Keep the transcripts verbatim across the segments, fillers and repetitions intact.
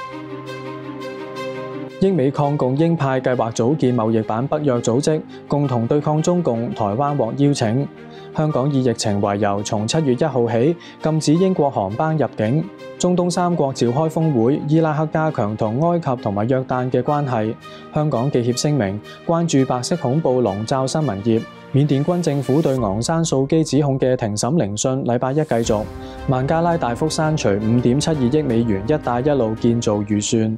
英美抗共鷹派計劃組建貿易版北約組織，共同對抗中共。台灣獲邀請。香港以疫情為由，從七月一號起禁止英國航班入境。中東三國召開峰會，伊拉克加強同埃及同埋約旦嘅關係。香港記協聲明關注白色恐怖籠罩新聞業。緬甸軍政府對昂山素基指控嘅庭審聆訊，禮拜一繼續。孟加拉大幅刪除五點七二億美元一帶一路建造預算。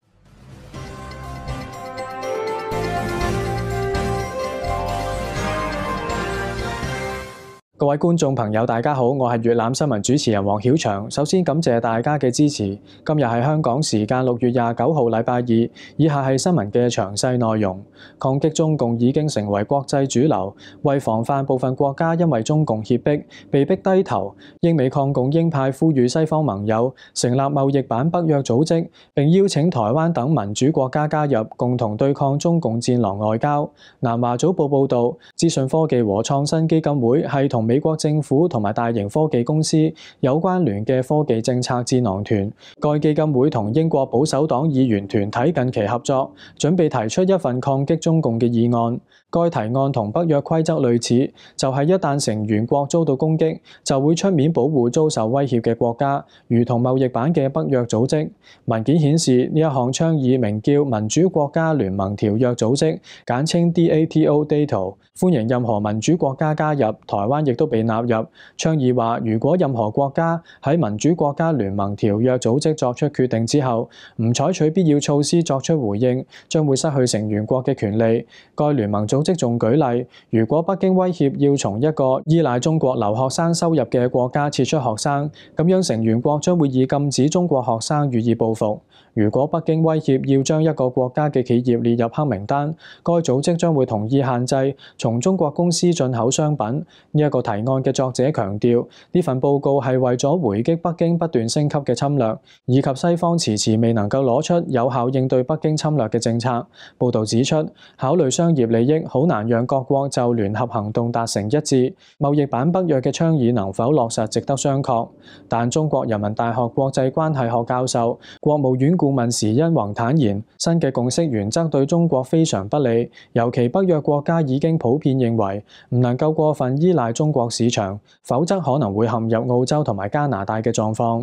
各位觀眾朋友，大家好，我係粵覽新聞主持人黃曉翔。首先感謝大家嘅支持。今日係香港時間六月廿九號，禮拜二。以下係新聞嘅詳細內容。抗擊中共已經成為國際主流，為防範部分國家因為中共脅迫被逼低頭，英美抗共鷹派呼籲西方盟友成立貿易版北約組織，並邀請台灣等民主國家加入，共同對抗中共戰狼外交。南華早報報導，資訊科技和創新基金會係同美國政府同埋大型科技公司有關聯嘅科技政策智囊團。該基金會同英國保守黨議員團體近期合作，準備提出一份抗擊中共嘅議案。該提案同北約規則類似，就係一旦成員國遭到攻擊，就會出面保護遭受威脅嘅國家，如同貿易版嘅北約組織。文件顯示，呢一項倡議名叫民主國家聯盟條約組織，簡稱 D A T O D A T O， 歡迎任何民主國家加入，台灣亦都被納入。倡議話，如果任何國家喺民主國家聯盟條約組織作出決定之後，唔採取必要措施作出回應，將會失去成員國嘅權利。該聯盟組織仲舉例，如果北京威脅要從一個依賴中國留學生收入嘅國家撤出學生，咁樣成員國將會以禁止中國學生予以報復。如果北京威脅要將一個國家嘅企業列入黑名單，該組織將會同意限制從中國公司進口商品。呢一個提案嘅作者強調，呢份報告係為咗回擊北京不斷升級嘅侵略，以及西方遲遲未能夠攞出有效應對北京侵略嘅政策。報導指出，考慮商業利益，好難讓各國就聯合行動達成一致。貿易版北約嘅倡議能否落實，值得商榷。但中國人民大學國際關係學教授、國務院顧問時殷弘坦言，新嘅共識原則對中國非常不利，尤其北約國家已經普遍認為唔能夠過分依賴中國市場，否則可能會陷入澳洲同埋加拿大嘅狀況。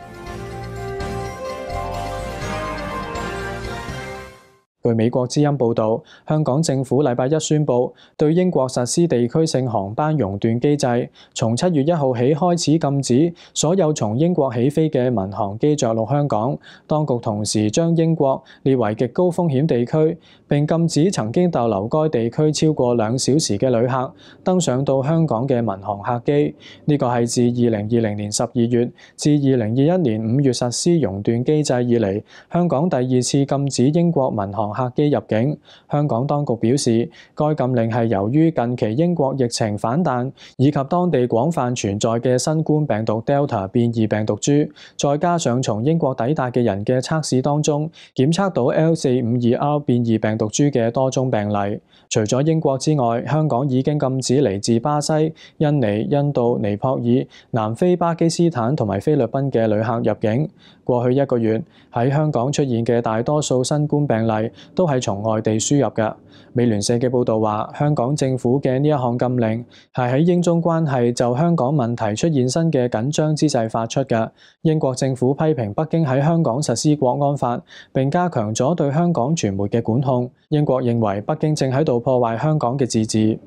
據美國之音報導，香港政府禮拜一宣布對英國實施地區性航班熔斷機制，從七月一號起開始禁止所有從英國起飛嘅民航機着陸香港。當局同時將英國列為極高風險地區，並禁止曾經逗留該地區超過兩小時嘅旅客登上到香港嘅民航客機。呢個係自二零二零年十二月至二零二一年五月實施熔斷機制以嚟，香港第二次禁止英國民航客機入境。香港當局表示，該禁令係由於近期英國疫情反彈，以及當地廣泛存在嘅新冠病毒 Delta 變異病毒株，再加上從英國抵達嘅人嘅測試當中檢測到 L 四五二 R 變異病毒株嘅多宗病例。除咗英國之外，香港已經禁止嚟自巴西、印尼、印度、尼泊爾、南非、巴基斯坦同埋菲律賓嘅旅客入境。過去一個月喺香港出現嘅大多數新冠病例都係從外地輸入嘅。美聯社嘅報導話，香港政府嘅呢一項禁令係喺英中關係就香港問題出現新嘅緊張之際發出嘅。英國政府批評北京喺香港實施國安法，並加強咗對香港傳媒嘅管控。英國認為北京正喺度破壞香港嘅自治。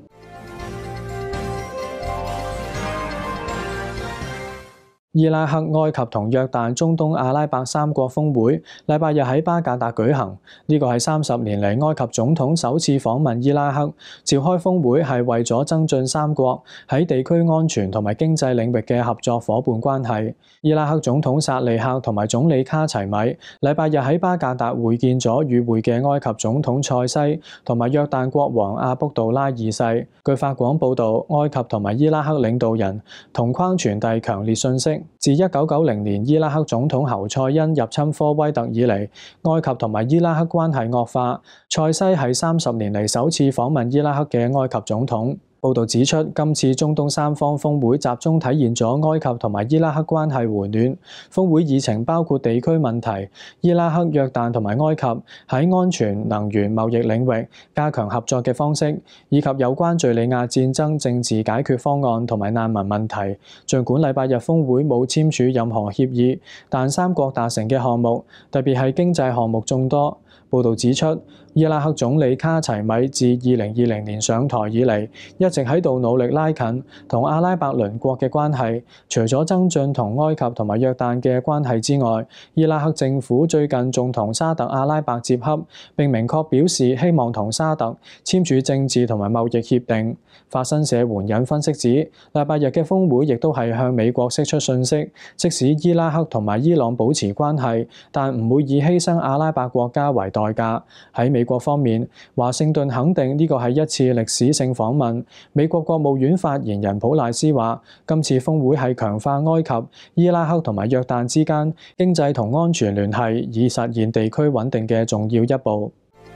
伊拉克、埃及同約旦中東阿拉伯三國峰會禮拜日喺巴格達舉行，呢個係三十年嚟埃及總統首次訪問伊拉克。召開峰會係為咗增進三國喺地區安全同埋經濟領域嘅合作夥伴關係。伊拉克總統薩利克同埋總理卡齊米禮拜日喺巴格達會見咗與會嘅埃及總統塞西同埋約旦國王阿卜杜拉二世。據法廣報導，埃及同埋伊拉克領導人同框傳遞強烈訊息。自一九九零年伊拉克總統侯賽因入侵科威特以嚟，埃及同埋伊拉克關係惡化。塞西係三十年嚟首次訪問伊拉克嘅埃及總統。 報道指出，今次中東三方峰會集中體現咗埃及同埋伊拉克關係回暖。峰會議程包括地區問題、伊拉克、約旦同埋埃及喺安全、能源、貿易領域加強合作嘅方式，以及有關敍利亞戰爭政治解決方案同埋難民問題。儘管禮拜日峰會冇簽署任何協議，但三國達成嘅項目，特別係經濟項目眾多。報導指出，伊拉克總理卡齊米自二零二零年上台以嚟，一直喺度努力拉近同阿拉伯鄰國嘅關係。除咗增進同埃及同埋約旦嘅關係之外，伊拉克政府最近仲同沙特阿拉伯接洽，並明確表示希望同沙特簽署政治同埋貿易協定。法新社援引分析指，禮拜日嘅峰會亦都係向美國釋出訊息，即使伊拉克同埋伊朗保持關係，但唔會以犧牲阿拉伯國家為代價。喺美國方面，華盛頓肯定呢個係一次歷史性訪問。美國國務院發言人普賴斯話，今次峰會係強化埃及、伊拉克同埋約旦之間經濟同安全聯繫，以實現地區穩定嘅重要一步。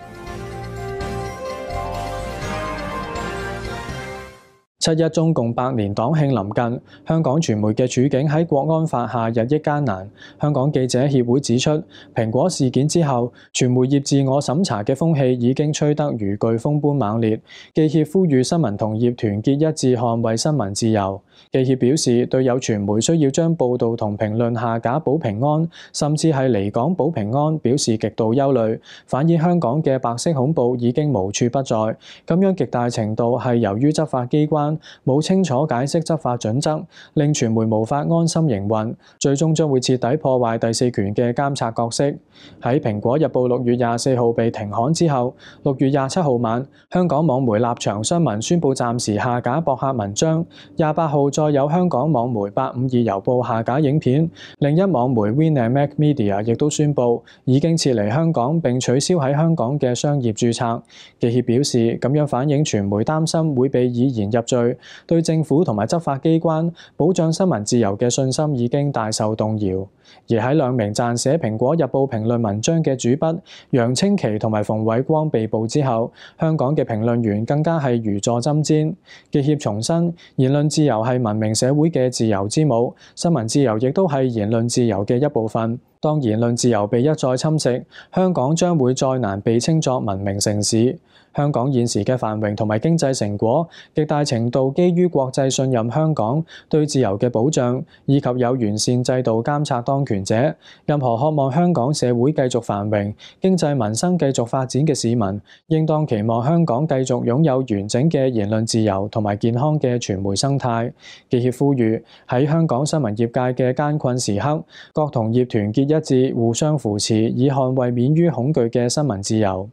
七一中共百年黨慶臨近，香港傳媒嘅處境喺國安法下日益艱難。香港記者協會指出，蘋果事件之後，傳媒業自我審查嘅風氣已經吹得如颶風般猛烈。記協呼籲新聞同業團結一致捍衛新聞自由。記協表示，對有傳媒需要將報導同評論下架保平安，甚至係離港保平安，表示極度憂慮，反映香港嘅白色恐怖已經無處不在。咁樣極大程度係由於執法機關冇清楚解釋執法準則，令傳媒無法安心營運，最終將會徹底破壞第四權嘅監察角色。喺《蘋果日報》六月廿四號被停刊之後，六月廿七號晚，香港網媒立場新聞宣布暫時下架博客文章。廿八號再有香港網媒八五二郵報下架影片，另一網媒 Win and Mac Media 亦都宣布已經撤離香港並取消喺香港嘅商業註冊。記協表示，咁樣反映傳媒擔心會被以言入罪，對政府同埋執法機關保障新聞自由嘅信心已經大受動搖。而喺兩名撰寫《蘋果日報》評論文章嘅主筆楊清奇同埋馮偉光被捕之後，香港嘅評論員更加係如坐針氈。記協重申，言論自由係文明社會嘅自由之母，新聞自由亦都係言論自由嘅一部分。當言論自由被一再侵蝕，香港將會再難被稱作文明城市。香港現時嘅繁榮同埋經濟成果，極大程度基於國際信任香港對自由嘅保障，以及有完善制度監察當權者。任何渴望香港社會繼續繁榮、經濟民生繼續發展嘅市民，應當期望香港繼續擁有完整嘅言論自由同埋健康嘅傳媒生態。記協呼籲喺香港新聞業界嘅艱困時刻，各同業團結一致，互相扶持，以捍衛免於恐懼嘅新聞自由。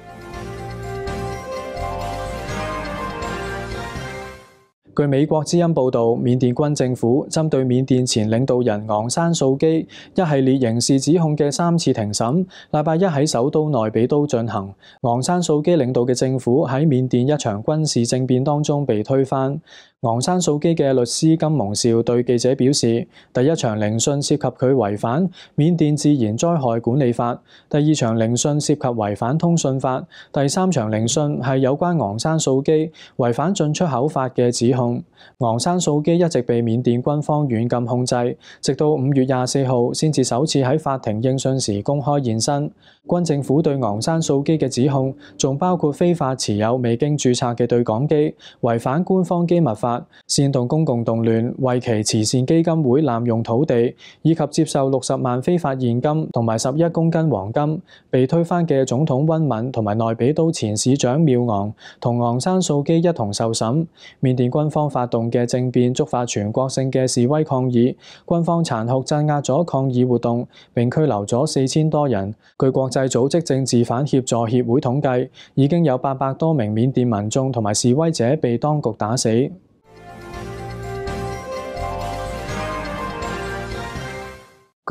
據美國之音報導，緬甸軍政府針對緬甸前領導人昂山素基一系列刑事指控嘅三次庭審，禮拜一喺首都內比都進行。昂山素基領導嘅政府喺緬甸一場軍事政變當中被推翻。昂山素基嘅律師金蒙兆對記者表示，第一場聆訊涉及佢違反緬甸自然災害管理法，第二場聆訊涉及違反通訊法，第三場聆訊係有關昂山素基違反進出口法嘅指控。昂山素基一直被緬甸軍方軟禁控制，直到五月廿四號先至首次喺法庭應訊時公開現身。軍政府對昂山素基嘅指控仲包括非法持有未經註冊嘅對講機、違反官方機密法、煽動公共動亂、為其慈善基金會濫用土地，以及接受六十萬非法現金同埋十一公斤黃金。被推翻嘅總統溫敏同埋內比都前市長妙昂同昂山素基一同受審。緬甸軍方發動嘅政變觸發全國性嘅示威抗議，軍方殘酷鎮壓咗抗議活動，並拘留咗四千多人。據國際組織政治犯協助協會統計，已經有八百多名緬甸民眾同埋示威者被當局打死。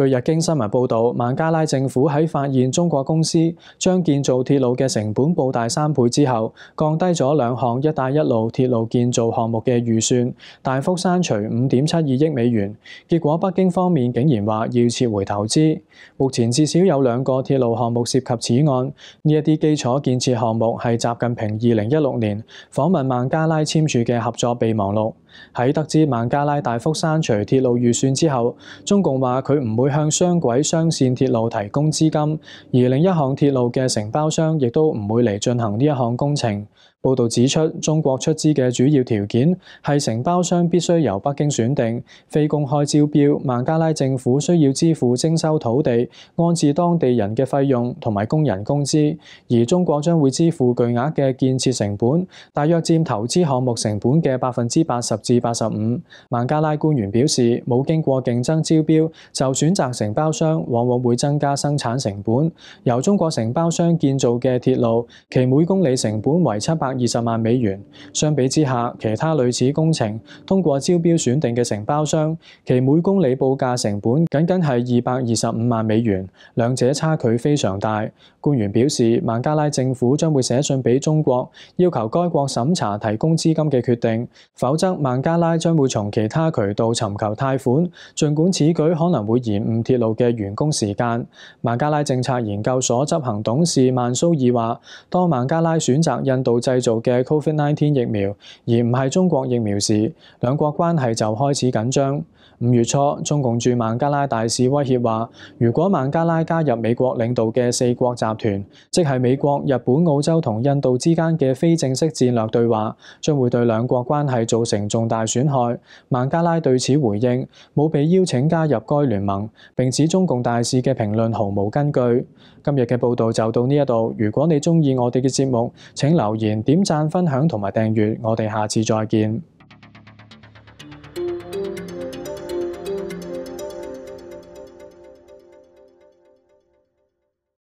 據日經新聞報導，孟加拉政府喺發現中國公司將建造鐵路嘅成本報大三倍之後，降低咗兩項一帶一路鐵路建造項目嘅預算，大幅刪除五點七二億美元。結果北京方面竟然話要撤回投資。目前至少有兩個鐵路項目涉及此案，呢一啲基礎建設項目係習近平二零一六年訪問孟加拉簽署嘅合作備忘錄。喺得知孟加拉大幅刪除鐵路預算之後，中共話佢唔會向雙軌雙線鐵路提供資金，而另一項鐵路嘅承包商亦都唔會嚟進行呢一項工程。報導指出，中國出資嘅主要條件係承包商必須由北京選定，非公開招標。孟加拉政府需要支付徵收土地、安置當地人嘅費用同埋工人工資，而中國將會支付巨額嘅建設成本，大約佔投資項目成本嘅百分之八十至八十五。孟加拉官員表示，冇經過競爭招標就選擇承包商，往往會增加生產成本。由中國承包商建造嘅鐵路，其每公里成本為七百二十萬美元。相比之下，其他類似工程通過招標選定嘅承包商，其每公里報價成本僅僅係二百二十五萬美元，兩者差距非常大。官員表示，孟加拉政府將會寫信俾中國，要求該國審查提供資金嘅決定，否則孟加拉將會從其他渠道尋求貸款。儘管此舉可能會延誤鐵路嘅完工時間。孟加拉政策研究所執行董事曼蘇爾話，當孟加拉選擇印度製造嘅 Covid 十九 疫苗，而唔係中國疫苗時，兩國關係就開始緊張。五月初，中共駐孟加拉大使威脅話，如果孟加拉加入美國領導嘅四國集團，即係美國、日本、澳洲同印度之間嘅非正式戰略對話，將會對兩國關係造成重大損害。孟加拉對此回應，冇被邀請加入該聯盟，並指中共大使嘅評論毫無根據。今日嘅報導就到呢一度。如果你鍾意我哋嘅節目，請留言、點讚、分享同埋訂閱。我哋下次再見。